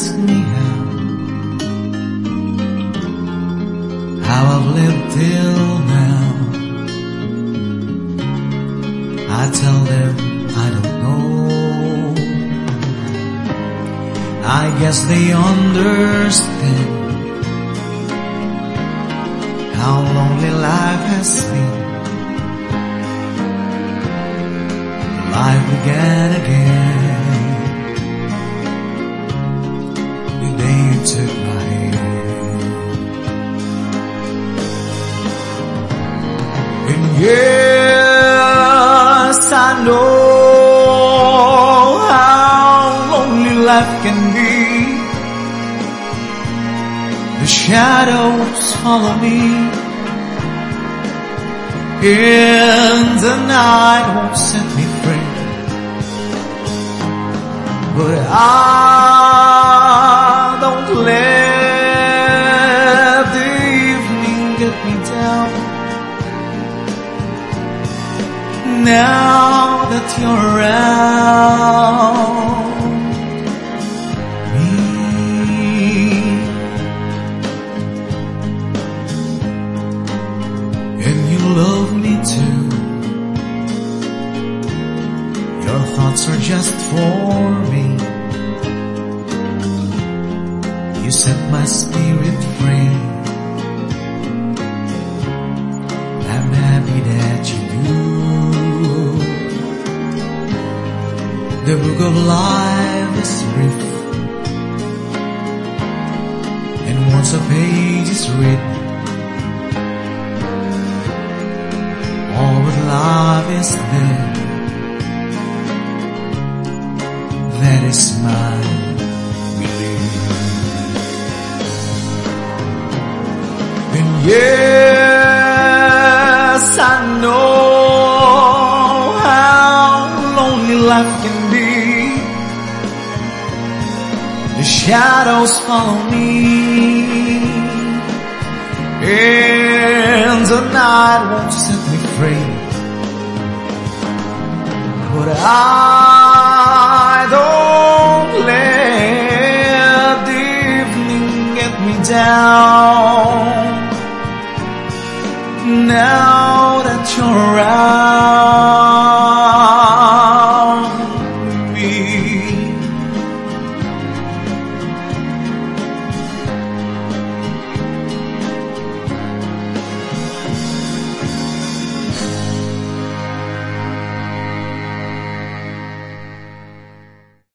ask me how I've lived till now, I tell them I don't know. I guess they understand how lonely life has been. Life began again the day you took my hand. And yes, I know how lonely life can be. The shadows follow me, and the night won't set me free. But I don't let the evening get me down. Now that you're around me, and you love me too. Your thoughts are just for me. You set my spirit free. I'm happy that you do. The book of life is brief, and once a page is written, all but love is there. That is my belief. And yes, I know how lonely life can be. The shadows follow me, and the night won't set me free. But I don't let the evening get me down. Now